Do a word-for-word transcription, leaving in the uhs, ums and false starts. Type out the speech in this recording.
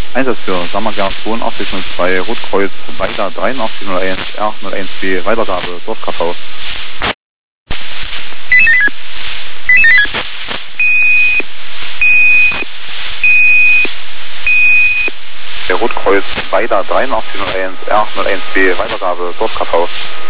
Einsatz für Sammergern zweiundachtzig null zwei, Rotkreuz Weiler dreiundachtzig null eins, R null eins B, Weitergabe, Dorf-K V. Der Rotkreuz Weiler dreiundachtzig null eins, R null eins B, Weitergabe, Dorf-K V.